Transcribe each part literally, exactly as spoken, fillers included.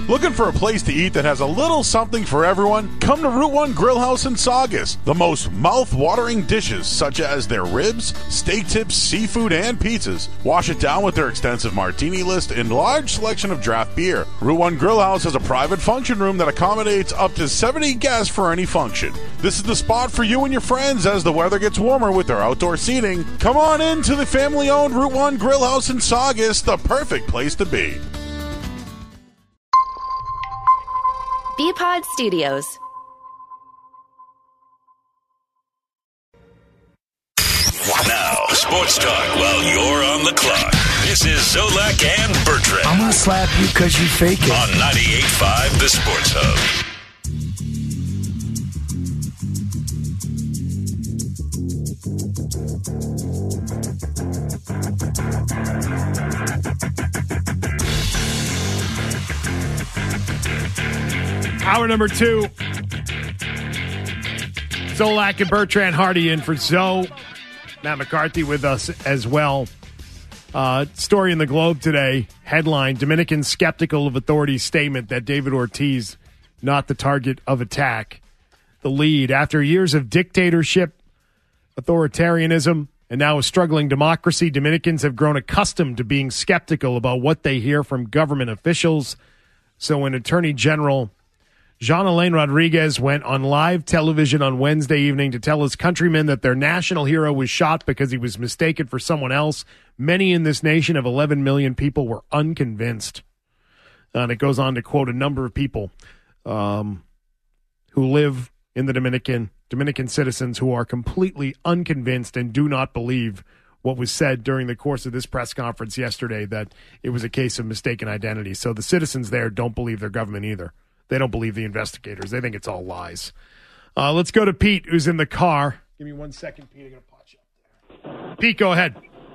Looking for a place to eat that has a little something for everyone? Come to Route one Grill House in Saugus. The most mouth-watering dishes, such as their ribs, steak tips, seafood, and pizzas. Wash it down with their extensive martini list and large selection of draft beer. Route one Grill House has a private function room that accommodates up to seventy guests for any function. This is the spot for you and your friends as the weather gets warmer with their outdoor seating. Come on in to the family-owned Route one Grill House in Saugus, the perfect place to be. B-Pod Studios. Now, sports talk while you're on the clock. This is Zolak and Bertrand. I'm going to slap you because you fake it. On ninety-eight point five, The Sports Hub. Hour number two. Zolak and Bertrand Hardy in for Zoe. Matt McCarthy with us as well. Uh, story in the Globe today. Headline, Dominicans skeptical of authorities' statement that David Ortiz not the target of attack. The lead, after years of dictatorship, authoritarianism, and now a struggling democracy, Dominicans have grown accustomed to being skeptical about what they hear from government officials. So when Attorney General Jean-Alain Rodriguez went on live television on Wednesday evening to tell his countrymen that their national hero was shot because he was mistaken for someone else, many in this nation of eleven million people were unconvinced. And it goes on to quote a number of people um, who live in the Dominican, Dominican citizens who are completely unconvinced and do not believe what was said during the course of this press conference yesterday, that it was a case of mistaken identity. So the citizens there don't believe their government either. They don't believe the investigators. They think it's all lies. Uh, let's go to Pete, who's in the car. Give me one second, Pete. I'm going to pot you up there. Pete, go ahead.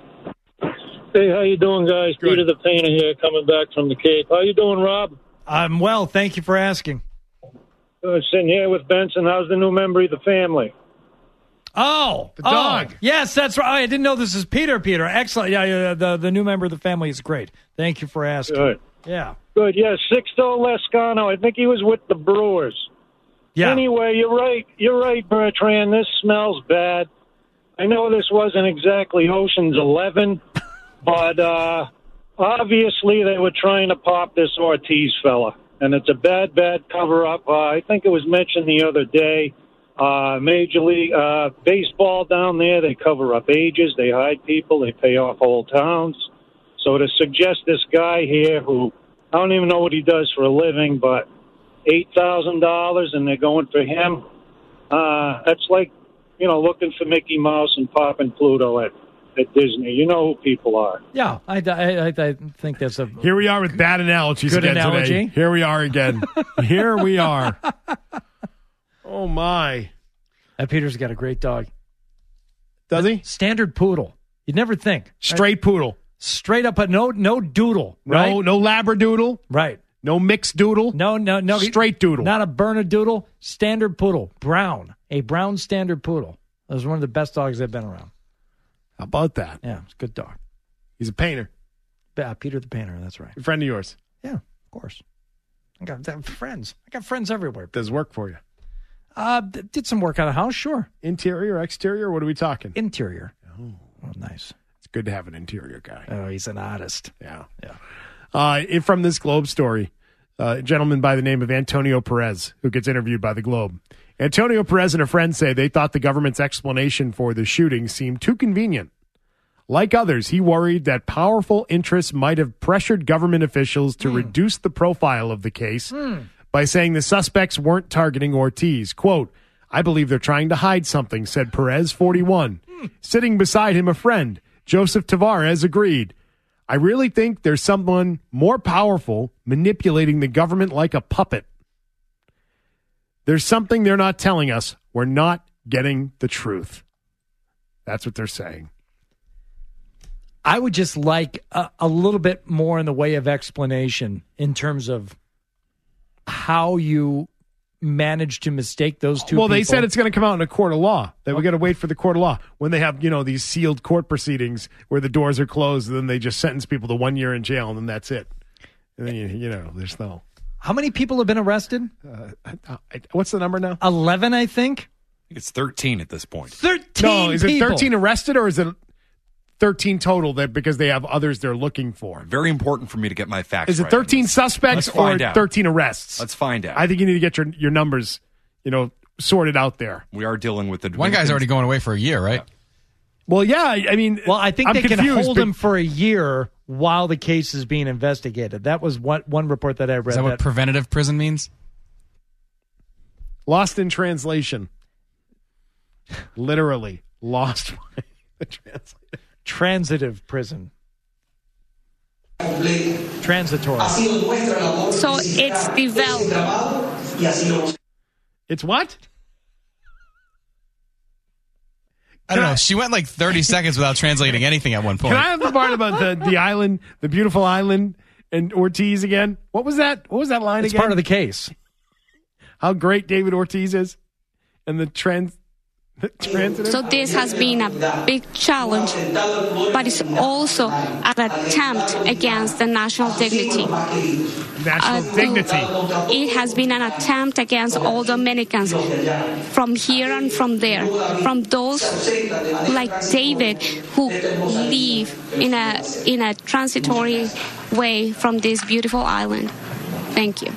Hey, how you doing, guys? Good. Peter the Painter here, coming back from the Cape. How you doing, Rob? I'm well. Thank you for asking. Uh, sitting here with Benson. How's the new member of the family? Oh, the oh, dog. Yes, that's right. I didn't know this is Peter. Peter, excellent. Yeah, yeah, the the new member of the family is great. Thank you for asking. Good. Yeah. Good, yeah. Sixto Lescano. I think he was with the Brewers. Yeah. Anyway, you're right. You're right, Bertrand. This smells bad. I know this wasn't exactly Ocean's Eleven, but uh, obviously they were trying to pop this Ortiz fella, and it's a bad, bad cover-up. Uh, I think it was mentioned the other day. Uh, Major League uh, Baseball down there, they cover up ages, they hide people, they pay off whole towns. So to suggest this guy here who, I don't even know what he does for a living, but eight thousand dollars and they're going for him, uh, that's like, you know, looking for Mickey Mouse and popping Pluto at, at Disney. You know who people are. Yeah, I, I, I think that's a... Here we are with bad analogies Good again analogy. today. Here we are again. Here we are. Oh, my. That Peter's got a great dog. Does he? Standard poodle. You'd never think. Straight poodle. Straight up, but no no doodle. Right? No, no Labradoodle. Right. No mixed doodle. No, no, no. Straight doodle. Not a Bernedoodle. Standard poodle. Brown. A brown standard poodle. That was one of the best dogs I've been around. How about that? Yeah, it's a good dog. He's a painter. Yeah, Peter the Painter. That's right. A friend of yours. Yeah, of course. I got I have friends. I got friends everywhere. Does work for you. Uh, did some work on the house, sure. Interior, exterior, what are we talking? Interior. Oh, oh nice. It's good to have an interior guy. Oh, he's an artist. Yeah. Yeah. Uh, if from this Globe story, uh, a gentleman by the name of Antonio Perez, who gets interviewed by the Globe. Antonio Perez and a friend say they thought the government's explanation for the shooting seemed too convenient. Like others, he worried that powerful interests might have pressured government officials to mm. reduce the profile of the case mm. by saying the suspects weren't targeting Ortiz. Quote, I believe they're trying to hide something, said Perez, forty-one. Mm. Sitting beside him, a friend, Joseph Tavares, agreed. I really think there's someone more powerful manipulating the government like a puppet. There's something they're not telling us. We're not getting the truth. That's what they're saying. I would just like a, a little bit more in the way of explanation in terms of how you managed to mistake those two well, people. they said it's going to come out in a court of law. That we got to wait for the court of law. When they have, you know, these sealed court proceedings where the doors are closed, and then they just sentence people to one year in jail, and then that's it. And then, you, you know, there's no... How many people have been arrested? Uh, what's the number now? eleven, I think. I think it's thirteen at this point. thirteen No, is it people. thirteen arrested or is it thirteen total that because they have others they're looking for? Very important for me to get my facts Is it right on thirteen this. suspects Let's or find out. thirteen arrests? Let's find out. I think you need to get your your numbers, you know, sorted out there. We are dealing with the One guy's already going away for a year, right? Well, yeah, I mean, Well, I think I'm they can confused, hold but- him for a year while the case is being investigated. That was what one report that I read. Is that what that- preventative prison means? Lost in translation. Literally lost by the translator. transitive prison. Transitory. So it's developed. It's what? I don't know. She went like thirty seconds without translating anything at one point. Can I have the part about the, the island, the beautiful island, and Ortiz again? What was that? What was that line It's again? part of the case. How great David Ortiz is, and the trans, the transitive. So this has been a big challenge, but it's also an attempt against the national dignity. National Uh, dignity. It has been an attempt against all Dominicans from here and from there, from those like David who live in a in a transitory way from this beautiful island. Thank you.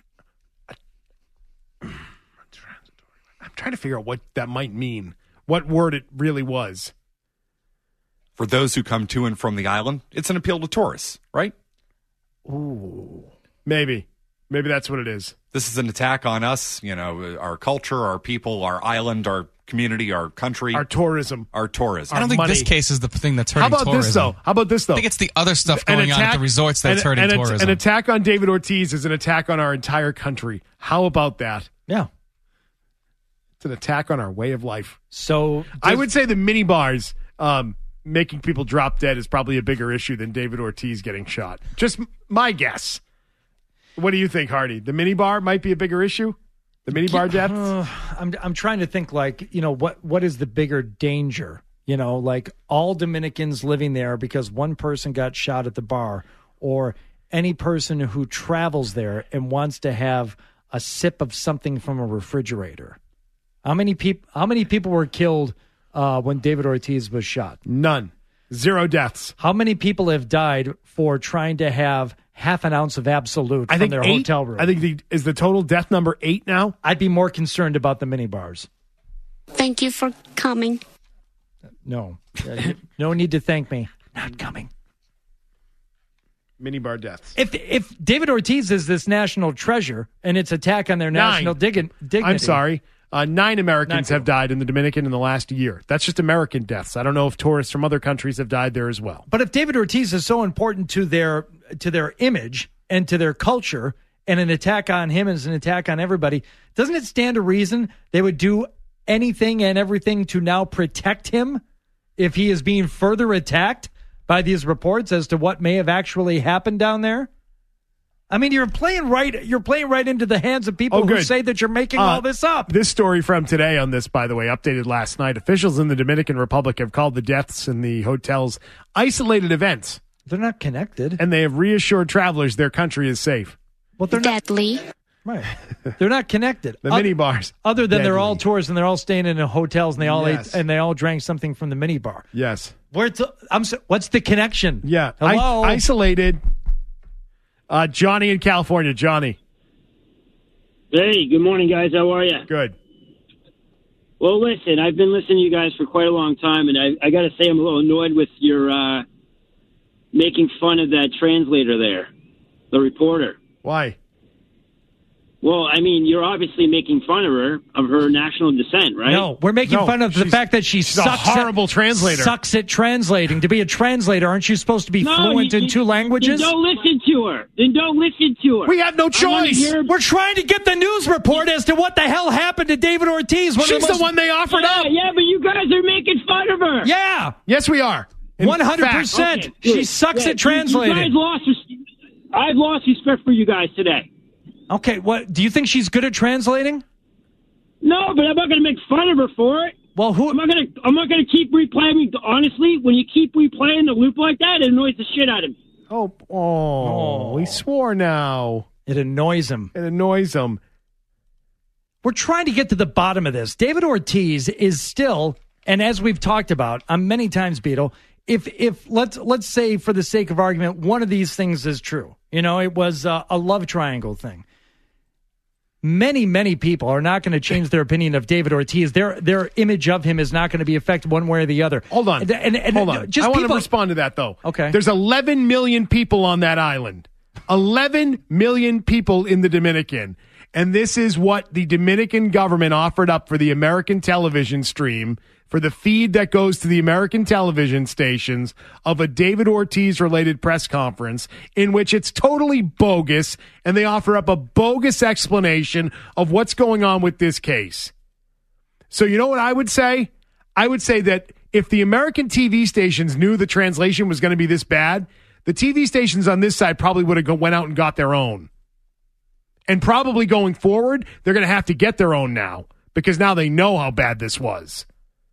I'm trying to figure out what that might mean. What word it really was. For those who come to and from the island, it's an appeal to tourists, right? Ooh. Maybe. Maybe that's what it is. This is an attack on us, you know, our culture, our people, our island, our community, our country, Our tourism. our tourism. I don't think money. this case is the thing that's How hurting about tourism. this, though? How about this, though? I think it's the other stuff An going on at the resorts that's an- hurting an, at- tourism. An attack on David Ortiz is an attack on our entire country. How about that? Yeah. It's an attack on our way of life. So I would say the mini bars um, making people drop dead is probably a bigger issue than David Ortiz getting shot. Just m- my guess. What do you think, Hardy? The mini bar might be a bigger issue? The mini bar deaths? Uh, I'm I'm trying to think like, you know, what what is the bigger danger? You know, like all Dominicans living there because one person got shot at the bar, or any person who travels there and wants to have a sip of something from a refrigerator. How many people how many people were killed uh, when David Ortiz was shot? None. Zero deaths. How many people have died for trying to have half an ounce of Absolute I from think their eight, hotel room? I think the is the total death number eight now? I'd be more concerned about the mini bars. Thank you for coming. No. Uh, no need to thank me. Not coming. Mini bar deaths. If if David Ortiz is this national treasure and it's attack on their national dig- dignity. I'm sorry. Uh, nine Americans Nine have died in the Dominican in the last year. That's just American deaths. I don't know if tourists from other countries have died there as well. But if David Ortiz is so important to their to their image and to their culture, and an attack on him is an attack on everybody, doesn't it stand to reason they would do anything and everything to now protect him if he is being further attacked by these reports as to what may have actually happened down there? I mean, you're playing right. You're playing right into the hands of people Oh, who good. say that you're making Uh, all this up. This story from today on this, by the way, updated last night. Officials in the Dominican Republic have called the deaths in the hotels isolated events, They're not connected. and they have reassured travelers their country is safe. Well, they're not Deadly. right. They're not connected. The Oth- mini bars. Other than they're all Deadly. tourists and they're all staying in hotels and they all Yes. ate and they all drank something from the mini bar. Yes. Where it's, I'm. so- What's the connection? Yeah. Hello. I- isolated. Uh, Johnny in California. Johnny. Hey, good morning, guys. How are you? Good. Well, listen, I've been listening to you guys for quite a long time, and I, I got to say I'm a little annoyed with your uh, making fun of that translator there, the reporter. Why? Well, I mean, you're obviously making fun of her, of her national descent, right? No, we're making No, fun of the she's- fact that she she's a sucks horrible at, translator. Sucks at translating. To be a translator, aren't you supposed to be No, fluent you- in you- two languages? Then don't listen to her. Then don't listen to her. We have no I wanna choice. hear- We're trying to get the news report as to what the hell happened to David Ortiz. One of She's the most- one they offered yeah, up. yeah, but you guys are making fun of her. Yeah, Yes, we are. In one hundred percent. fact- Okay, She good. sucks Yeah, at you- You translating. guys lost. res- I've lost respect for you guys today. Okay, what do you think she's good at translating? No, but I'm not going to make fun of her for it. Well, who? I'm not going to. I'm not going to keep replaying. Honestly, when you keep replaying the loop like that, it annoys the shit out of me. Oh, oh, he swore now. It annoys him. It annoys him. We're trying to get to the bottom of this. David Ortiz is still, and as we've talked about um, many times, Beetle, if if let's let's say for the sake of argument, one of these things is true. You know, it was uh, a love triangle thing. Many, many people are not going to change their opinion of David Ortiz. Their their image of him is not going to be affected one way or the other. Hold on. And, and, and Hold on. Just I want people, to respond to that, though. Okay. There's eleven million people on that island. eleven million people in the Dominican. And this is what the Dominican government offered up for the American television stream, for the feed that goes to the American television stations of a David Ortiz-related press conference in which it's totally bogus, and they offer up a bogus explanation of what's going on with this case. So you know what I would say? I would say that if the American T V stations knew the translation was going to be this bad, the T V stations on this side probably would have go, went out and got their own. And probably going forward, they're going to have to get their own now because now they know how bad this was.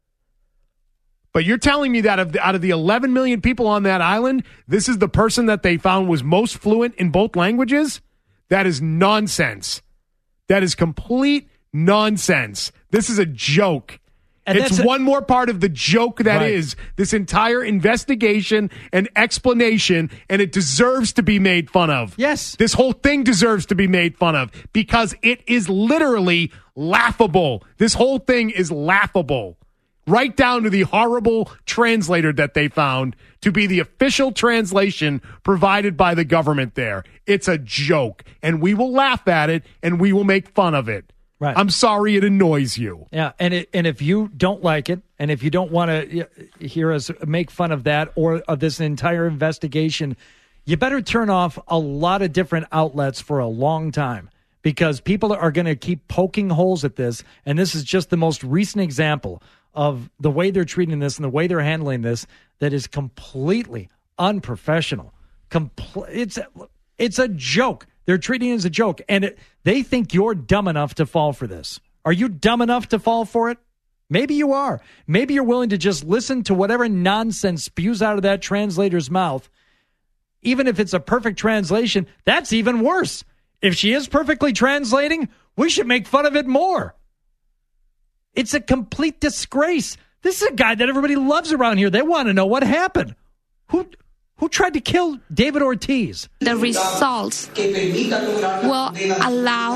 But you're telling me that of the, out of the eleven million people on that island, this is the person that they found was most fluent in both languages? That is nonsense. That is complete nonsense. This is a joke. And it's one a- more part of the joke that right. is this entire investigation and explanation, and it deserves to be made fun of. Yes. This whole thing deserves to be made fun of because it is literally laughable. This whole thing is laughable. Right down to the horrible translator that they found to be the official translation provided by the government there. It's a joke, and we will laugh at it, and we will make fun of it. Right. I'm sorry it annoys you. Yeah, and it, and if you don't like it, and if you don't want to hear us make fun of that or of this entire investigation, you better turn off a lot of different outlets for a long time because people are going to keep poking holes at this, and this is just the most recent example of the way they're treating this and the way they're handling this that is completely unprofessional. Compl- it's, it's a joke. They're treating it as a joke, and it, they think you're dumb enough to fall for this. Are you dumb enough to fall for it? Maybe you are. Maybe you're willing to just listen to whatever nonsense spews out of that translator's mouth. Even if it's a perfect translation, that's even worse. If she is perfectly translating, we should make fun of it more. It's a complete disgrace. This is a guy that everybody loves around here. They want to know what happened. Who... Who tried to kill David Ortiz? The results will allow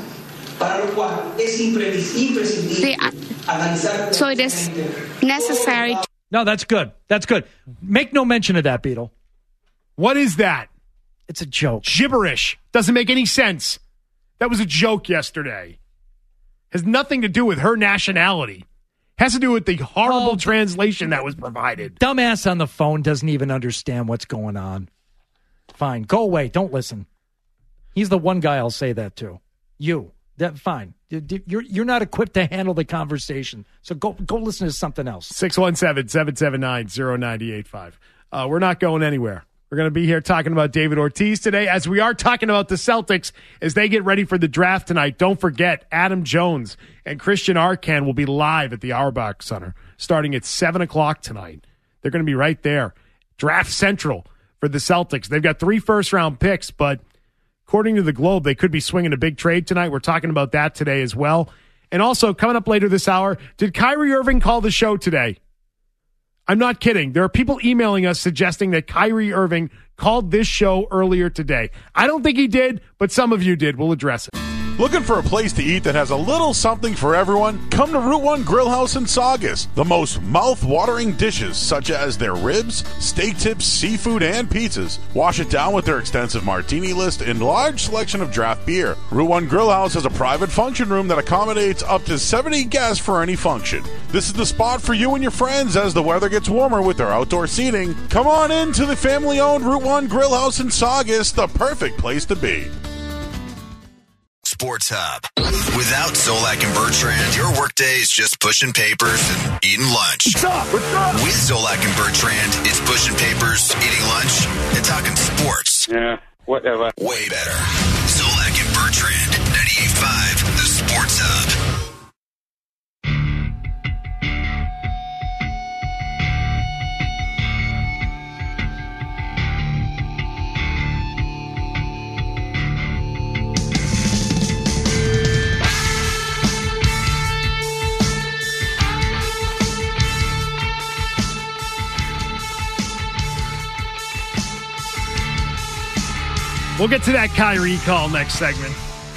the, so it is necessary. To- no, that's good. That's good. Make no mention of that, Beetle. What is that? It's a joke. Gibberish. Doesn't make any sense. That was a joke yesterday. Has nothing to do with her nationality. Has to do with the horrible oh, translation that was provided. Dumbass on the phone doesn't even understand what's going on. Fine. Go away. Don't listen. He's the one guy I'll say that to. You. That fine. You're you're not equipped to handle the conversation. So go go listen to something else. six one seven, seven seven nine, zero nine eight five. Uh, we're not going anywhere. We're going to be here talking about David Ortiz today, as we are talking about the Celtics as they get ready for the draft tonight. Don't forget, Adam Jones and Christian Arcand will be live at the Auerbach Center starting at seven o'clock tonight. They're going to be right there. Draft Central for the Celtics. They've got three first-round picks, but according to the Globe, they could be swinging a big trade tonight. We're talking about that today as well. And also, coming up later this hour, did Kyrie Irving call the show today? I'm not kidding. There are people emailing us suggesting that Kyrie Irving called this show earlier today. I don't think he did, but some of you did. We'll address it. Looking for a place to eat that has a little something for everyone? Come to Route one Grill House in Saugus. The most mouth-watering dishes, such as their ribs, steak tips, seafood, and pizzas. Wash it down with their extensive martini list and large selection of draft beer. Route one Grill House has a private function room that accommodates up to seventy guests for any function. This is the spot for you and your friends as the weather gets warmer with their outdoor seating. Come on in to the family-owned Route one Grill House in Saugus, the perfect place to be. Sports Hub. Without Zolak and Bertrand, your workday is just pushing papers and eating lunch. What's up? What's up? With Zolak and Bertrand, it's pushing papers, eating lunch, and talking sports. Yeah, whatever. Way better. Zolak and Bertrand, ninety-eight point five, the Sports Hub. We'll get to that Kyrie call next segment.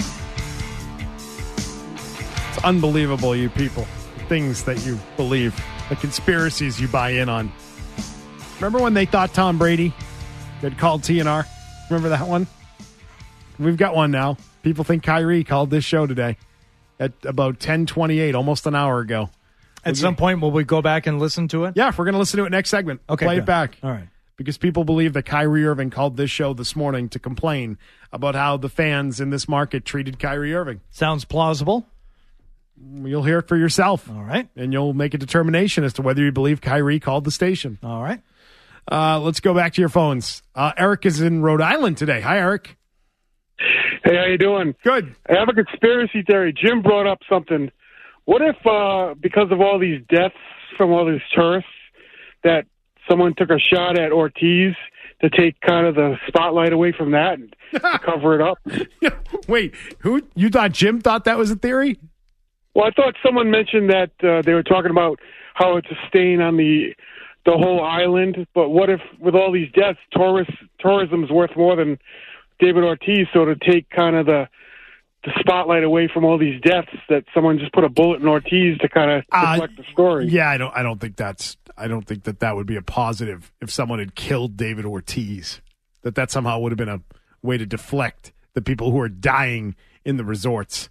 It's unbelievable, you people. The things that you believe, the conspiracies you buy in on. Remember when they thought Tom Brady had called T N R? Remember that one? We've got one now. People think Kyrie called this show today at about ten twenty-eight, almost an hour ago. At some point, will we go back and listen to it? Yeah, we're going to listen to it next segment. Okay, Play good. it back. All right. Because people believe that Kyrie Irving called this show this morning to complain about how the fans in this market treated Kyrie Irving. Sounds plausible. You'll hear it for yourself. All right. And you'll make a determination as to whether you believe Kyrie called the station. All right. Uh, let's go back to your phones. Uh, Eric is in Rhode Island today. Hi, Eric. Hey, how you doing? Good. I have a conspiracy theory. Jim brought up something. What if, uh, because of all these deaths from all these tourists, that someone took a shot at Ortiz to take kind of the spotlight away from that and cover it up? Wait, who? You thought Jim thought that was a theory? Well, I thought someone mentioned that uh, they were talking about how it's a stain on the the whole island. But what if, with all these deaths, tourist tourism's worth more than David Ortiz? So to take kind of the the spotlight away from all these deaths, that someone just put a bullet in Ortiz to kind of deflect uh, the story. Yeah, I don't. I don't think that's. I don't think that that would be a positive if someone had killed David Ortiz. That that somehow would have been a way to deflect the people who are dying in the resorts.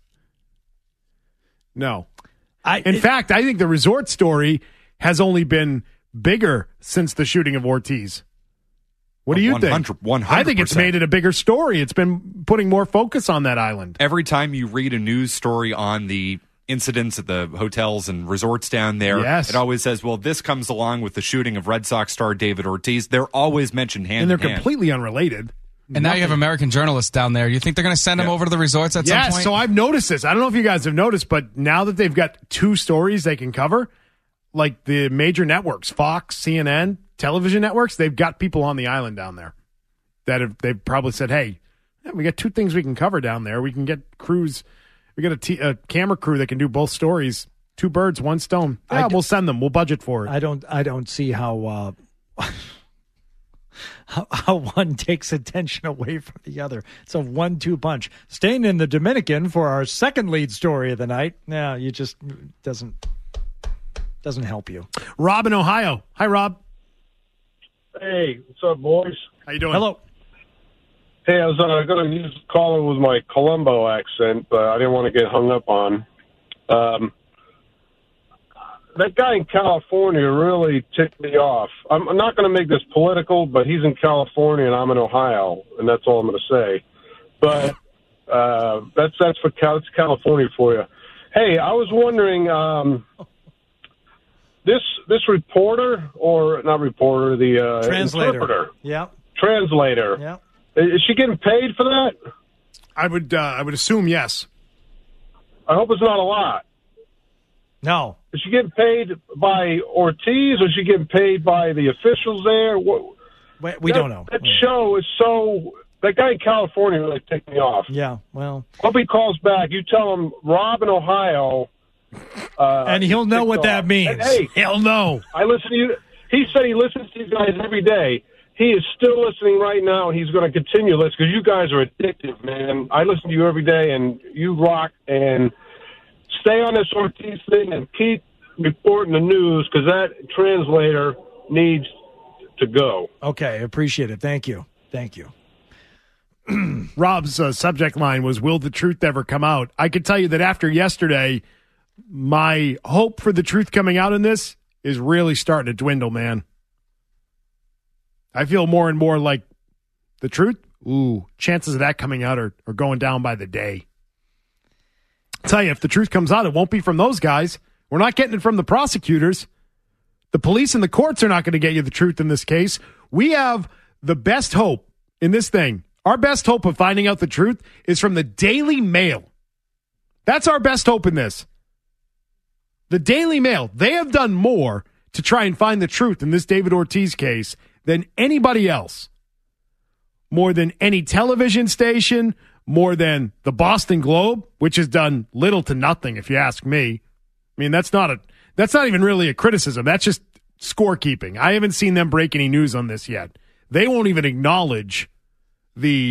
No. I, in it, fact, I think the resort story has only been bigger since the shooting of Ortiz. What do you one hundred, think? one hundred percent. I think it's made it a bigger story. It's been putting more focus on that island. Every time you read a news story on the incidents at the hotels and resorts down there, yes. it always says, well, this comes along with the shooting of Red Sox star David Ortiz. They're always mentioned hand And they're in hand. completely unrelated. And now you have American journalists down there. You think they're going to send them Yeah. over to the resorts at yes, some point? so I've noticed this. I don't know if you guys have noticed, but now that they've got two stories they can cover, like the major networks, Fox, C N N, television networks, they've got people on the island down there that have they've probably said, hey, yeah, we got two things we can cover down there. We can get crews, we got a, t- a camera crew that can do both stories. Two birds, one stone. Yeah, I d- we'll send them. We'll budget for it. I don't. I don't see how. Uh, How, how one takes attention away from the other. It's a one two punch. Staying in the Dominican for our second lead story of the night. Yeah, you just doesn't doesn't help you. Rob in Ohio. Hi, Rob. Hey, what's up, boys? How you doing? Hello. Hey, I was uh, going to use caller with my Colombo accent, but I didn't want to get hung up on. Um, that guy in California really ticked me off. I'm, I'm not going to make this political, but he's in California and I'm in Ohio, and that's all I'm going to say. But uh, that's that's for Cal- that's California for you. Hey, I was wondering, um, this this reporter or not reporter, the uh, Translator. interpreter, Yeah. translator. Yeah. Is she getting paid for that? I would uh, I would assume yes. I hope it's not a lot. No. Is she getting paid by Ortiz, or is she getting paid by the officials there? What, we we that, don't know. That show is so... That guy in California really ticked me off. Yeah, well... Hope he calls back. You tell him Rob in Ohio... Uh, and he'll know what off. that means. And, hey, he'll know. I listen to you. He said he listens to you guys every day. He is still listening right now, and he's going to continue listening because you guys are addictive, man. I listen to you every day, and you rock. And stay on this Ortiz thing and keep reporting the news because that translator needs to go. Okay, appreciate it. Thank you. Thank you. Rob's uh, subject line was, will the truth ever come out? I could tell you that after yesterday, my hope for the truth coming out in this is really starting to dwindle, man. I feel more and more like the truth, ooh, chances of that coming out are, are going down by the day. I'll tell you, if the truth comes out, it won't be from those guys. We're not getting it from the prosecutors. The police and the courts are not going to get you the truth in this case. We have the best hope in this thing. Our best hope of finding out the truth is from the Daily Mail. That's our best hope in this. The Daily Mail, they have done more to try and find the truth in this David Ortiz case than anybody else. More than any television station, more than the Boston Globe, which has done little to nothing, if you ask me. I mean, that's not a that's not even really a criticism. That's just scorekeeping. I haven't seen them break any news on this yet. They won't even acknowledge the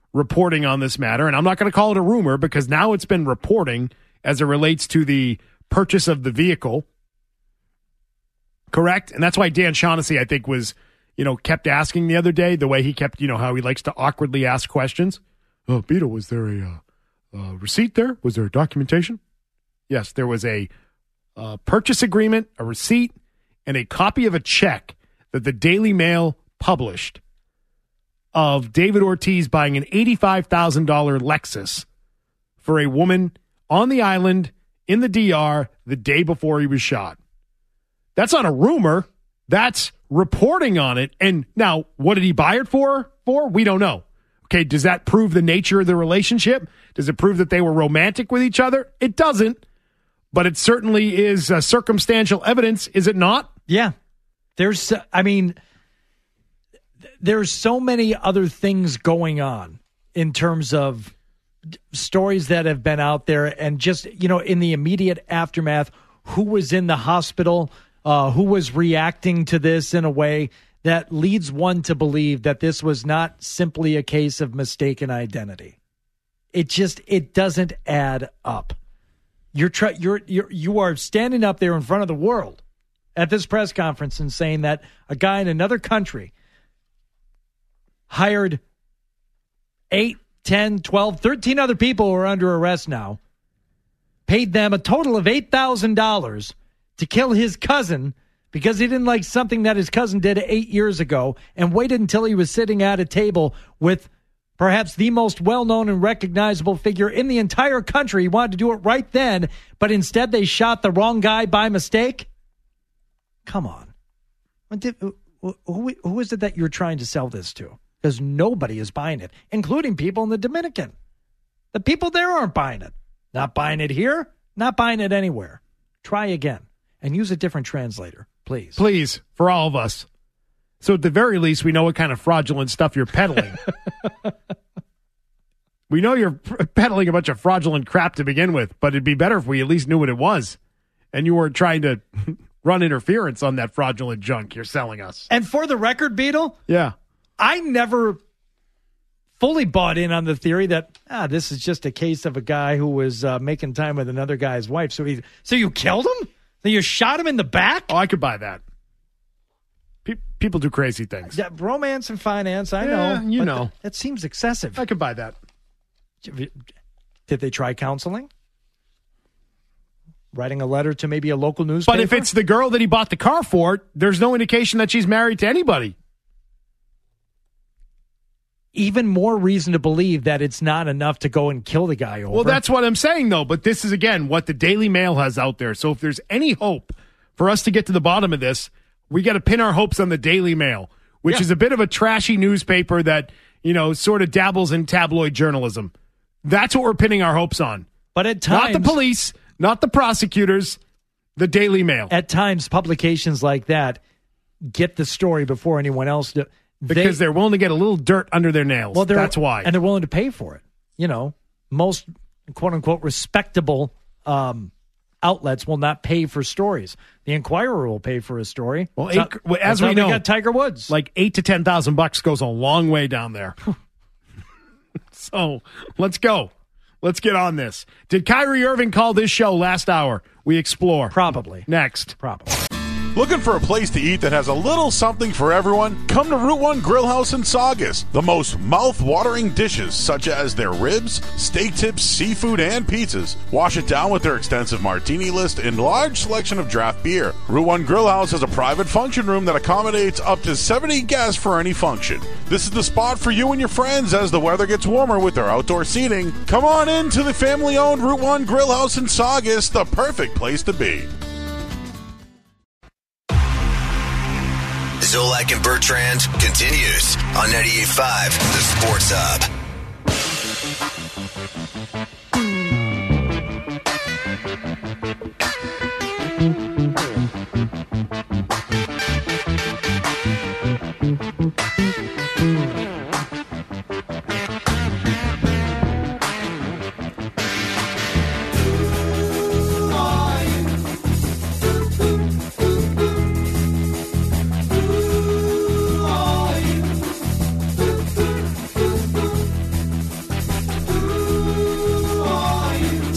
reporting on this matter, and I'm not going to call it a rumor because now it's been reporting as it relates to the purchase of the vehicle. Correct? And that's why Dan Shaughnessy, I think, was, you know, kept asking the other day, the way he kept, you know, how he likes to awkwardly ask questions. Oh, Beetle, was there a uh, uh, receipt there? Was there a documentation? Yes, there was a uh, purchase agreement, a receipt, and a copy of a check that the Daily Mail published of David Ortiz buying an eighty-five thousand dollars Lexus for a woman on the island in the D R the day before he was shot. That's not a rumor. That's reporting on it. And now, what did he buy it for? For? We don't know. Okay, does that prove the nature of the relationship? Does it prove that they were romantic with each other? It doesn't. But it certainly is uh, circumstantial evidence, is it not? Yeah. There's, uh, I mean, there's so many other things going on in terms of stories that have been out there and just, you know, in the immediate aftermath, who was in the hospital, uh, who was reacting to this in a way that leads one to believe that this was not simply a case of mistaken identity. It just, it doesn't add up. You're, try, you're, you're, you are standing up there in front of the world at this press conference and saying that a guy in another country hired eight, ten, twelve, thirteen other people who are under arrest now, paid them a total of eight thousand dollars to kill his cousin because he didn't like something that his cousin did eight years ago, and waited until he was sitting at a table with perhaps the most well-known and recognizable figure in the entire country. He wanted to do it right then, but instead they shot the wrong guy by mistake? Come on. Who, who is it that you're trying to sell this to? Because nobody is buying it, including people in the Dominican. The people there aren't buying it. Not buying it here, not buying it anywhere. Try again and use a different translator, please. Please, for all of us. So at the very least, we know what kind of fraudulent stuff you're peddling. We know you're peddling a bunch of fraudulent crap to begin with, but it'd be better if we at least knew what it was. And you weren't trying to run interference on that fraudulent junk you're selling us. And for the record, Beetle, yeah, I never fully bought in on the theory that, ah, this is just a case of a guy who was uh, making time with another guy's wife. So he, so you killed him? So you shot him in the back? Oh, I could buy that. Pe- people do crazy things. Yeah, romance and finance, I yeah, know. You but know. Th- that seems excessive. I could buy that. Did they try counseling? Writing a letter to maybe a local newspaper? But if it's the girl that he bought the car for, there's no indication that she's married to anybody. Even more reason to believe that it's not enough to go and kill the guy over. Well, that's what I'm saying, though. But this is, again, what the Daily Mail has out there. So if there's any hope for us to get to the bottom of this, we got to pin our hopes on the Daily Mail, which yeah. is a bit of a trashy newspaper that, you know, sort of dabbles in tabloid journalism. That's what we're pinning our hopes on. But at times... Not the police, not the prosecutors, the Daily Mail. At times, publications like that get the story before anyone else does. Because they, they're willing to get a little dirt under their nails. Well, that's why. And they're willing to pay for it. You know, most quote-unquote respectable um, outlets will not pay for stories. The Inquirer will pay for a story. Well, eight, not, as we know, got Tiger Woods. Like eight to ten thousand bucks goes a long way down there. So let's go. Let's get on this. Did Kyrie Irving call this show last hour? We explore. Probably. Next. Probably. Looking for a place to eat that has a little something for everyone? Come to Route one Grill House in Saugus. The most mouth-watering dishes, such as their ribs, steak tips, seafood, and pizzas. Wash it down with their extensive martini list and large selection of draft beer. Route one Grill House has a private function room that accommodates up to seventy guests for any function. This is the spot for you and your friends as the weather gets warmer with their outdoor seating. Come on in to the family-owned Route one Grill House in Saugus, the perfect place to be. Zolak and Bertrand continues on ninety-eight point five, The Sports Hub.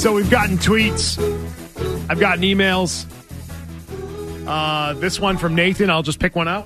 So we've gotten tweets. I've gotten emails. Uh, this one from Nathan. I'll just pick one out.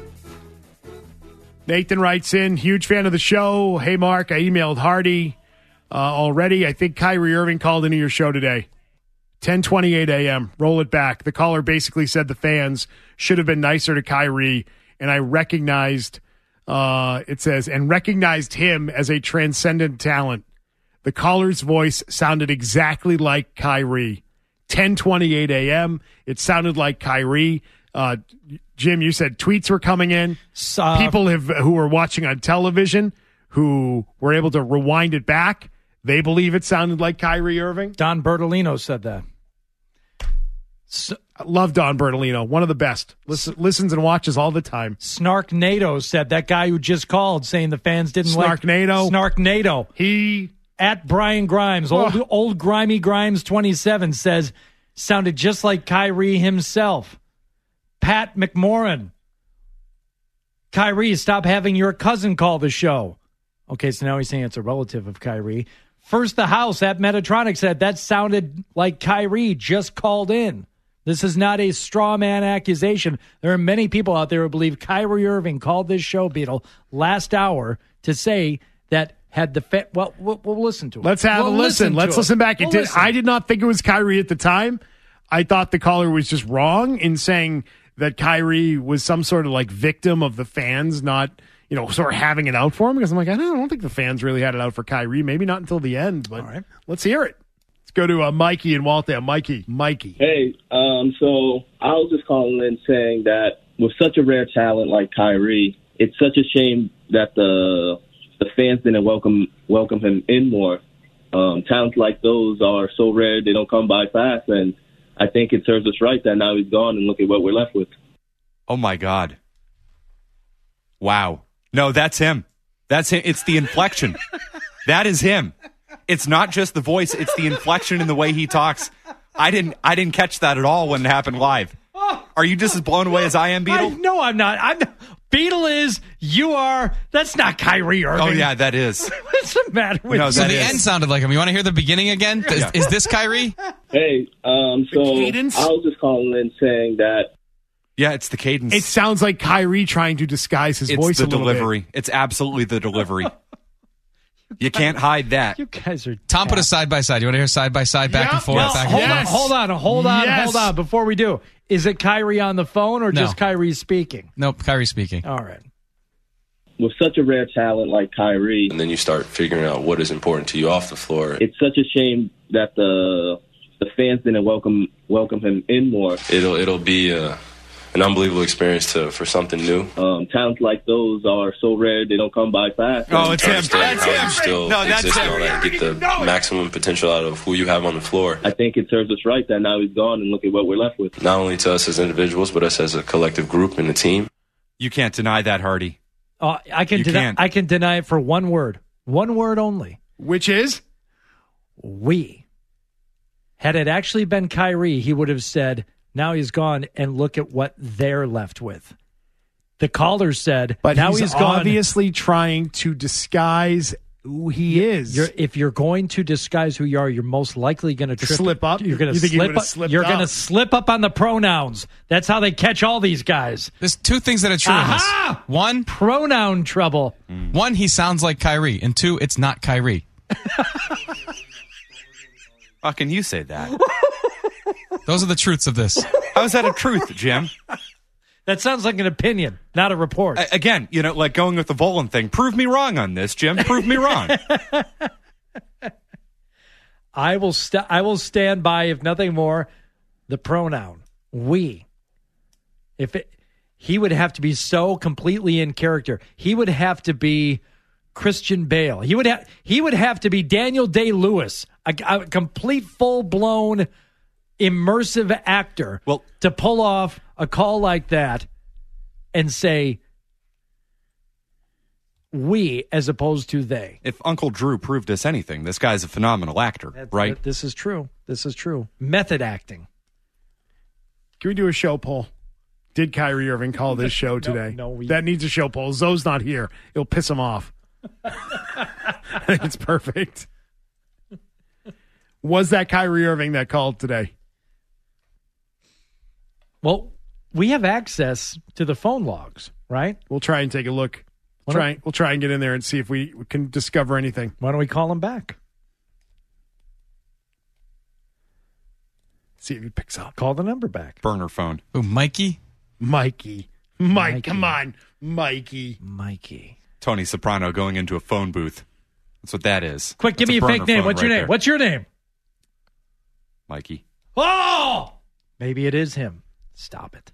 Nathan writes in, huge fan of the show. Hey, Mark, I emailed Hardy uh, already. I think Kyrie Irving called into your show today. ten twenty-eight a.m. Roll it back. The caller basically said the fans should have been nicer to Kyrie, and I recognized, uh, it says, and recognized him as a transcendent talent. The caller's voice sounded exactly like Kyrie. ten twenty-eight a.m. It sounded like Kyrie. Uh, Jim, you said tweets were coming in. Uh, People have who were watching on television who were able to rewind it back. They believe it sounded like Kyrie Irving. Don Bertolino said that. So, I love Don Bertolino, one of the best. Listen, listens and watches all the time. Snarknado said, that guy who just called saying the fans didn't Snarknado. like Snarknado. He at Brian Grimes, old Oh. old grimy Grimes twenty-seven says sounded just like Kyrie himself. Pat McMorrin. Kyrie, stop having your cousin call the show. Okay, so now he's saying it's a relative of Kyrie. First the House at Metatronic said that sounded like Kyrie just called in. This is not a straw man accusation. There are many people out there who believe Kyrie Irving called this show, Beetle, last hour to say that had the fa- well, we'll, we'll listen to it. Let's have we'll a listen. to Let's it. listen back. It We'll did, listen. I did not think it was Kyrie at the time. I thought the caller was just wrong in saying that Kyrie was some sort of like victim of the fans not, you know, sort of having it out for him. Because I'm like, I don't, I don't think the fans really had it out for Kyrie. Maybe not until the end, but let's hear it. Let's go to uh, Mikey in Waltham. Mikey, Mikey. Hey, um, so I was just calling in saying that with such a rare talent like Kyrie, it's such a shame that the the fans didn't welcome welcome him in more. Um, talents like those are so rare; they don't come by fast, and I think it serves us right that now he's gone, and look at what we're left with. Oh my God! Wow. No, that's him. That's him. It's the inflection. That is him. It's not just the voice, it's the inflection in the way he talks. I didn't I didn't catch that at all when it happened live. Are you just as blown away as I am, Beetle? I, no, I'm not. I'm Beetle is, you are, that's not Kyrie Irving. Oh, yeah, that is. What's the matter with No, you? so the end sounded like him. You want to hear the beginning again? Is, Yeah. is this Kyrie? Hey, um, so I cadence? was just calling in saying that Yeah, it's the cadence. It sounds like Kyrie trying to disguise his it's voice the a little delivery. bit. It's absolutely the delivery. You can't hide that. You guys are. Tom put a side by side. You want to hear side by side, back Yeah. and forth, Well, back and hold, forth? on, hold on, hold on, Yes. hold on. Before we do, is it Kyrie on the phone or No. just Kyrie speaking? Nope, Kyrie speaking. All right. with such a rare talent like Kyrie, And then you start figuring out what is important to you off the floor. it's such a shame that the the fans didn't welcome welcome him in more. It'll it'll be uh, an unbelievable experience to for something new. Um, talents like those are so rare; they don't come by fast. Oh, it's him. Understand That's how him. you still No, that's exist and all him. that. Get the maximum potential out of who you have on the floor. I think it serves us right that now he's gone, and look at what we're left with. Not only to us as individuals, but us as a collective group and a team. You can't deny that, Hardy. Uh, I can You deny. can't. I can deny it for one word, one word only. Which is we. Had it actually been Kyrie, he would have said, "Now he's gone, and look at what they're left with." The caller said, But "Now he's, he's gone." obviously trying to disguise who he is. You're, if you're going to disguise who you are, you're most likely going to trip, slip up? You're going to You think he slip would've up. slipped You're going to up? slip up on the pronouns. That's how they catch all these guys. There's two things that are true in Aha! this. One, Pronoun trouble. one, he sounds like Kyrie, and two, it's not Kyrie. How can you say that? Those are the truths of this. How is that a truth, Jim? That sounds like an opinion, not a report. A- again, you know, like going with the Volan thing. Prove me wrong on this, Jim. Prove me wrong. I will st- I will stand by, if nothing more, the pronoun we. If it, he would have to be so completely in character, he would have to be Christian Bale. He would have he would have to be Daniel Day-Lewis, a, a complete full blown immersive actor. Well, to pull off a call like that and say we as opposed to they. If Uncle Drew proved us anything, this guy's a phenomenal actor, That's- right? This is true. This is true. Method acting. Can we do a show poll? Did Kyrie Irving call this show today? no, we- that needs a show poll. Zoe's not here. It'll piss him off. I think it's perfect. Was that Kyrie Irving that called today? Well, we have access to the phone logs, right? We'll try and take a look. Why Try, don't- we'll try and get in there and see if we can discover anything. Why don't we call him back? See if he picks up. Call the number back. Burner phone. Oh, Mikey? Mikey. Mike, Mikey. come on. Mikey. Mikey. Tony Soprano going into a phone booth. That's what that is. Quick, give That's me a burner fake name. phone What's your right name? there. What's your name? Mikey. Oh! Maybe it is him. Stop it.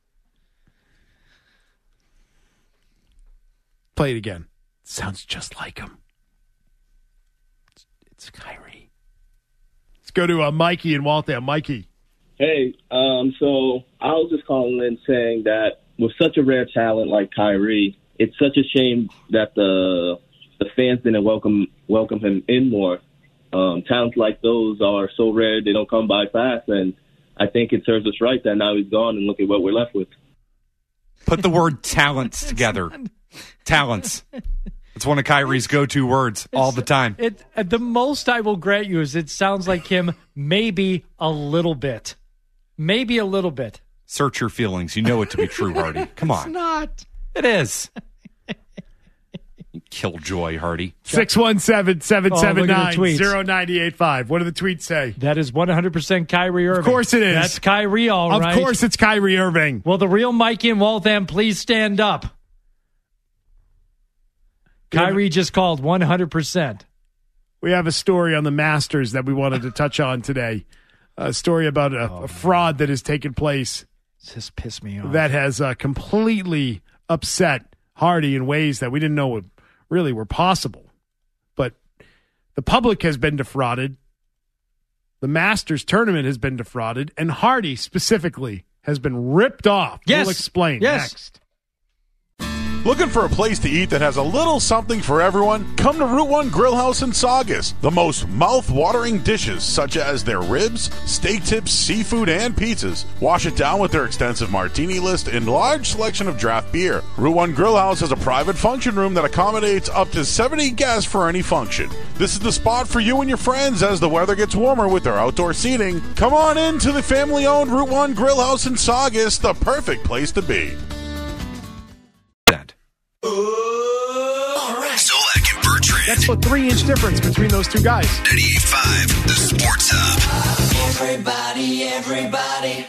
Play it again. Sounds just like him. It's, it's Kyrie. Let's go to uh, Mikey in Waltham. Mikey. Hey, um, so I was just calling in saying that with such a rare talent like Kyrie, it's such a shame that the the fans didn't welcome welcome him in more. Um, talents like those are so rare; they don't come by fast, and I think it serves us right that now he's gone, and look at what we're left with. Put the word talents together. Talents. It's one of Kyrie's go-to words all the time. It uh, the most I will grant you is it sounds like him maybe a little bit. Maybe a little bit. Search your feelings. You know it to be true, Hardy. Come It's on. not. It is. Killjoy, Hardy. six one seven, seven seven Oh, look at nine, the tweets. zero nine eight five. What do the tweets say? That is one hundred percent Kyrie Irving. Of course it is. That's Kyrie, all of right. course it's Kyrie Irving. Will the real Mikey in Waltham please stand up? Kyrie just called one hundred percent. We have a story on the Masters that we wanted to touch on today. A story about a, Oh, a fraud that has taken place Just piss me off. that has uh, completely upset Hardy in ways that we didn't know would, really were possible. But the public has been defrauded. The Masters tournament has been defrauded. And Hardy specifically has been ripped off. Yes. We'll explain Yes. next. Looking for a place to eat that has a little something for everyone? Come to Route one Grill House in Saugus. The most mouth-watering dishes, such as their ribs, steak tips, seafood, and pizzas. Wash it down with their extensive martini list and large selection of draft beer. Route one Grill House has a private function room that accommodates up to seventy guests for any function. This is the spot for you and your friends as the weather gets warmer with their outdoor seating. Come on in to the family-owned Route one Grill House in Saugus, the perfect place to be. Zolak and Bertrand. That's a three-inch difference between those two guys. ninety-eight point five, the Sports Hub. Everybody, everybody.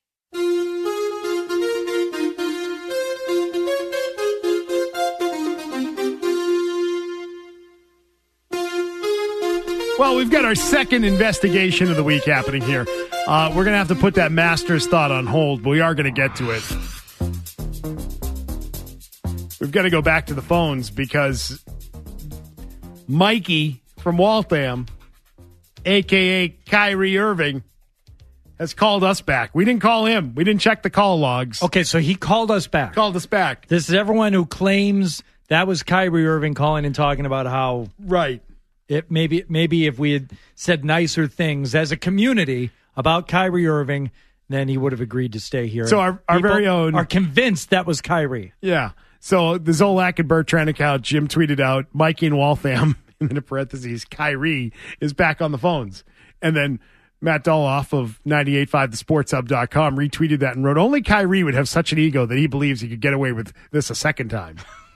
Well, we've got our second investigation of the week happening here. Uh, we're going to have to put that Masters thought on hold, but we are going to get to it. We've got to go back to the phones because Mikey from Waltham, a k a. Kyrie Irving, has called us back. We didn't call him. We didn't check the call logs. Okay, so he called us back. Called us back. This is everyone who claims that was Kyrie Irving calling and talking about how Right. it maybe maybe if we had said nicer things as a community about Kyrie Irving, then he would have agreed to stay here. So our- our People very own- are convinced that was Kyrie. Yeah. So the Zolak and Bertrand account, Jim tweeted out, Mikey in Waltham, and then in parentheses, Kyrie is back on the phones. And then Matt Doloff of ninety-eight point five the sports hub dot com retweeted that and wrote, only Kyrie would have such an ego that he believes he could get away with this a second time.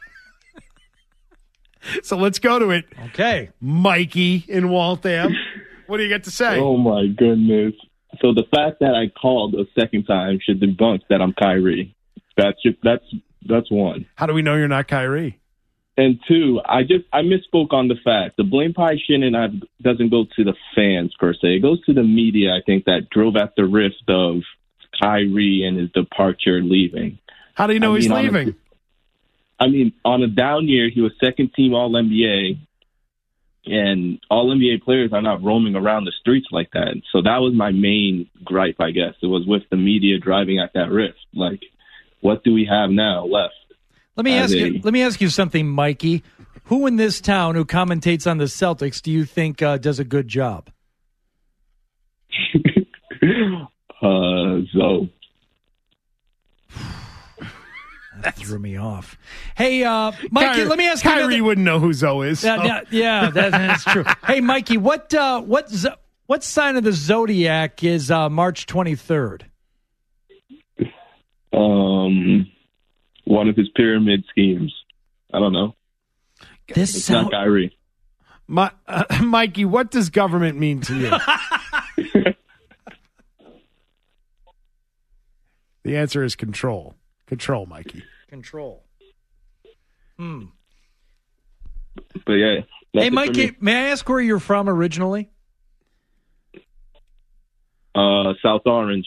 So let's go to it. Okay. Mikey in Waltham. What do you got to say? Oh my goodness! So the fact that I called a second time should debunk that I'm Kyrie. That's just, that's that's one. How do we know you're not Kyrie? And two, I just I misspoke on the fact. The blame probably shouldn't have, doesn't go to the fans per se. It goes to the media. I think that drove at the rift of Kyrie and his departure, leaving. How do you know I he's mean, leaving? honestly, I mean, on a down year, he was second team All N B A, and All N B A players are not roaming around the streets like that. So that was my main gripe, I guess. It was with the media driving at that rift. Like, what do we have now left? Let me As ask a- you. Let me ask you something, Mikey. Who in this town who commentates on the Celtics do you think uh, does a good job? uh, Zoe. That threw me off. Hey, uh, Mikey, Kyrie, let me ask you. Kyrie another- wouldn't know who Zoe is. Yeah, so. yeah, yeah, that, that's true. Hey, Mikey, what uh, what Z- what What sign of the zodiac is uh, March twenty-third? Um, one of his pyramid schemes. I don't know. This it's sound- not Kyrie. My, uh, Mikey, what does government mean to you? The answer is control. Control, Mikey. Control. Hmm. But yeah. Hey, Mikey, may I ask where you're from originally? Uh, South Orange.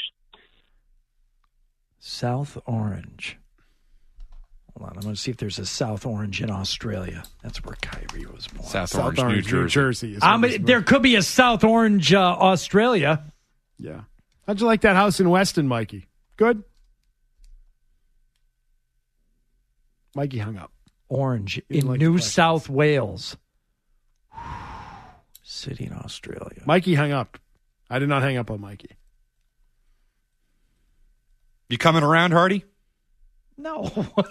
South Orange. Hold on, I'm going to see if there's a South Orange in Australia. That's where Kyrie was born. South, South Orange, Orange, New Jersey. New Jersey is Um, there could be a South Orange, uh, Australia. Yeah. How'd you like that house in Weston, Mikey? Good? Mikey hung up. Orange You in like New the question. South Wales. City in Australia. Mikey hung up. I did not hang up on Mikey. You coming around, Hardy? No.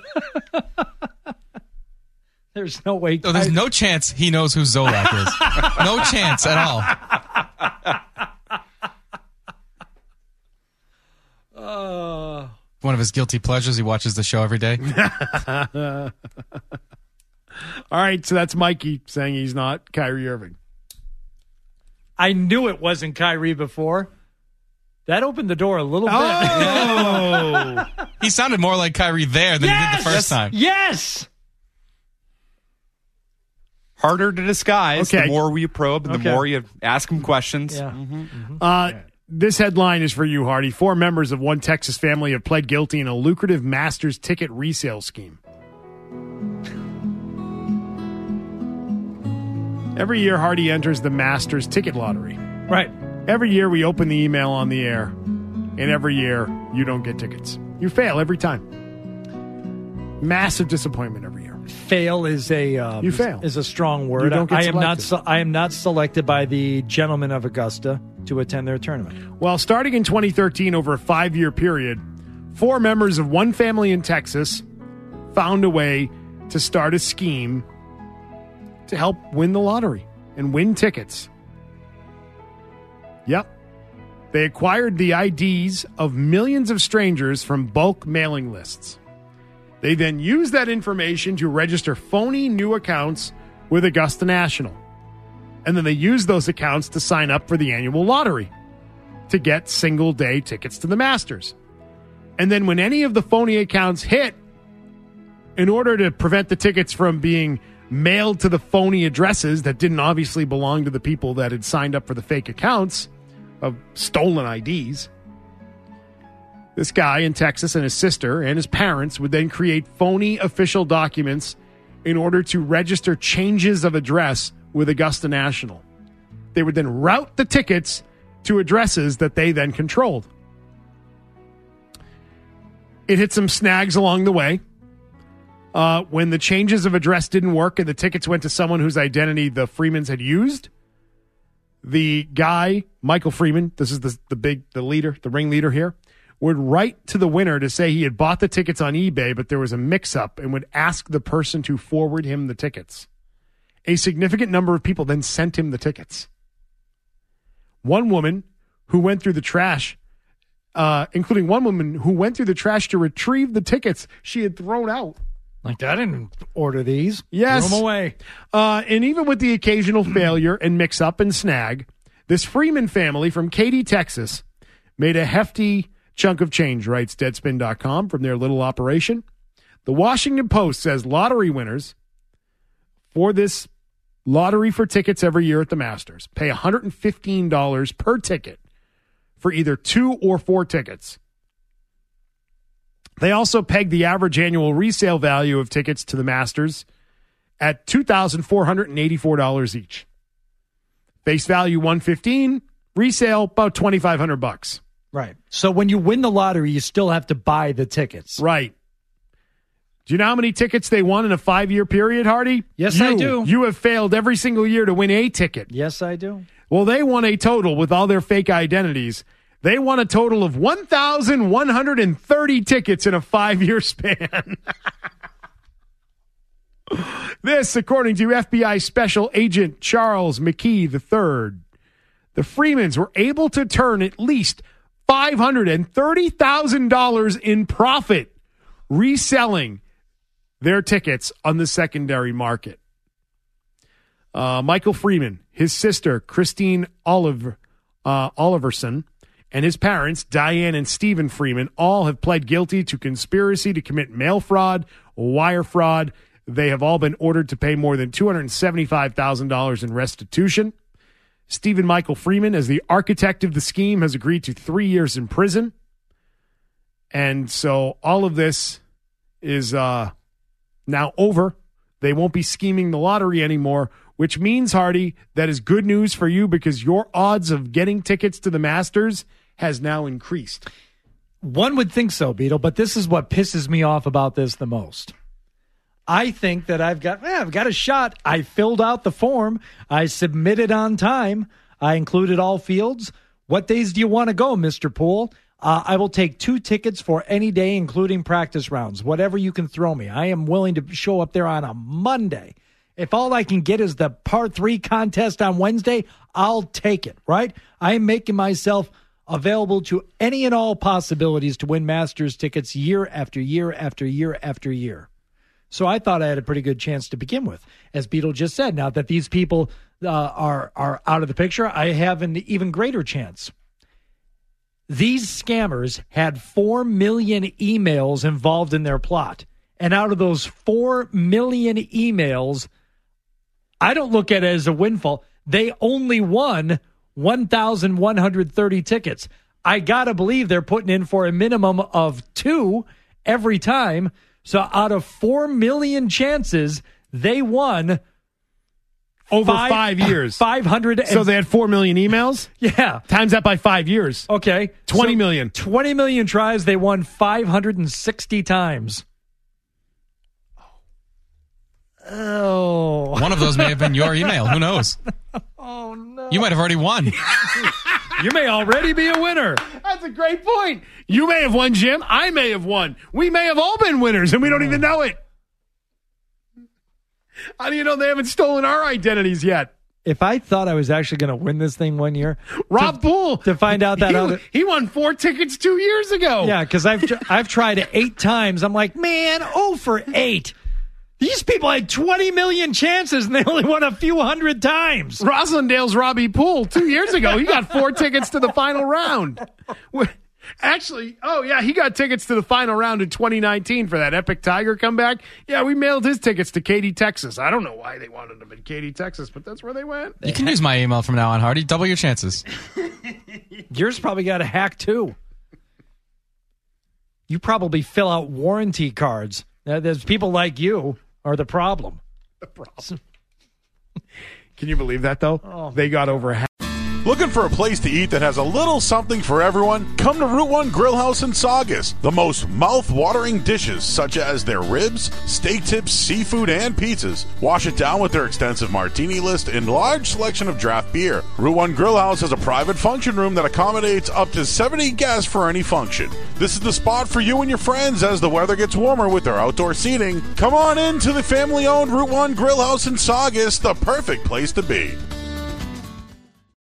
There's no way. No, there's no chance he knows who Zolak is. No chance at all. Uh, One of his guilty pleasures, he watches the show every day. All right, so that's Mikey saying he's not Kyrie Irving. I knew it wasn't Kyrie before. That opened the door a little bit. Oh! He sounded more like Kyrie there than Yes! he did the first time. Yes! Harder to disguise. Okay. The more we probe, and the Okay. more you ask him questions. Yeah. Uh, this headline is for you, Hardy. Four members of one Texas family have pled guilty in a lucrative Masters ticket resale scheme. Every year, Hardy enters the Masters ticket lottery. Right. Every year, we open the email on the air, and every year, you don't get tickets. You fail every time. Massive disappointment every year. Fail is a um, You fail. is a strong word. You don't get I am not. selected. Se- I am not selected by the gentlemen of Augusta to attend their tournament. Well, starting in twenty thirteen, over a five-year period, four members of one family in Texas found a way to start a scheme to help win the lottery and win tickets. Yep. They acquired the I Ds of millions of strangers from bulk mailing lists. They then used that information to register phony new accounts with Augusta National. And then they used those accounts to sign up for the annual lottery to get single day tickets to the Masters. And then when any of the phony accounts hit, in order to prevent the tickets from being mailed to the phony addresses that didn't obviously belong to the people that had signed up for the fake accounts of stolen I Ds, this guy in Texas and his sister and his parents would then create phony official documents in order to register changes of address with Augusta National. They would then route the tickets to addresses that they then controlled. It hit some snags along the way. Uh, when the changes of address didn't work and the tickets went to someone whose identity the Freemans had used, the guy, Michael Freeman, this is the, the big, the leader, the ringleader here, would write to the winner to say he had bought the tickets on eBay, but there was a mix-up, and would ask the person to forward him the tickets. A significant number of people then sent him the tickets. One woman who went through the trash, uh, including one woman who went through the trash to retrieve the tickets she had thrown out. Like, I didn't order these. Yes. Throw them away. Uh, and even with the occasional failure and mix-up and snag, this Freeman family from Katy, Texas, made a hefty chunk of change, writes Deadspin dot com, from their little operation. The Washington Post says lottery winners for this lottery for tickets every year at the Masters pay one hundred fifteen dollars per ticket for either two or four tickets. They also peg the average annual resale value of tickets to the Masters at two thousand four hundred eighty-four dollars each. Face value one hundred fifteen dollars, resale about twenty-five hundred bucks. Right. So when you win the lottery, you still have to buy the tickets. Right. Do you know how many tickets they won in a five-year period, Hardy? Yes, you, I do. You have failed every single year to win a ticket. Yes, I do. Well, they won a total with all their fake identities. They won a total of one thousand one hundred thirty tickets in a five-year span. This, according to F B I Special Agent Charles McKee the third. The Freemans were able to turn at least five hundred thirty thousand dollars in profit reselling their tickets on the secondary market. Uh, Michael Freeman, his sister, Christine Oliver, uh, Oliverson, and his parents, Diane and Stephen Freeman, all have pled guilty to conspiracy to commit mail fraud, wire fraud. They have all been ordered to pay more than two hundred seventy-five thousand dollars in restitution. Stephen Michael Freeman, as the architect of the scheme, has agreed to three years in prison. And so all of this is uh, now over. They won't be scheming the lottery anymore, which means, Hardy, that is good news for you because your odds of getting tickets to the Masters has now increased. One would think so, Beetle, but this is what pisses me off about this the most. I think that I've got eh, I've got a shot. I filled out the form. I submitted on time. I included all fields. What days do you want to go, Mister Poole? Uh, I will take two tickets for any day, including practice rounds, whatever you can throw me. I am willing to show up there on a Monday. If all I can get is the par three contest on Wednesday, I'll take it, right? I am making myself available to any and all possibilities to win Masters tickets year after year after year after year. So I thought I had a pretty good chance to begin with. As Beetle just said, now that these people uh, are, are out of the picture, I have an even greater chance. These scammers had four million emails involved in their plot. And out of those four million emails, I don't look at it as a windfall. They only won one thousand one hundred thirty tickets. I got to believe they're putting in for a minimum of two every time. So out of four million chances, they won over five, five years. five hundred. So they had four million emails? Yeah. Times that by five years. Okay. twenty so million. twenty million tries. They won five hundred sixty times. Oh. One of those may have been your email. Who knows? Oh, no. You might have already won. You may already be a winner. That's a great point. You may have won, Jim. I may have won. We may have all been winners, and we don't even know it. How do you know they haven't stolen our identities yet? If I thought I was actually going to win this thing one year, Rob to, Poole, to find out that he, other, he won four tickets two years ago. Yeah, because I've I've tried it eight times. I'm like, man, oh for eight. These people had twenty million chances, and they only won a few hundred times. Roslindale's Robbie Poole, two years ago, he got four tickets to the final round. Actually, oh, yeah, he got tickets to the final round in twenty nineteen for that epic Tiger comeback. Yeah, we mailed his tickets to Katy, Texas. I don't know why they wanted them in Katy, Texas, but that's where they went. You can use my email from now on, Hardy. Double your chances. Yours probably got a hack, too. You probably fill out warranty cards. Now, there's people like you are the problem. The problem. Can you believe that, though? Oh, they got over half. Looking for a place to eat that has a little something for everyone? Come to Route one Grill House in Saugus. The most mouth-watering dishes, such as their ribs, steak tips, seafood, and pizzas. Wash it down with their extensive martini list and large selection of draft beer. Route one Grill House has a private function room that accommodates up to seventy guests for any function. This is the spot for you and your friends as the weather gets warmer with their outdoor seating. Come on in to the family-owned Route one Grill House in Saugus, the perfect place to be.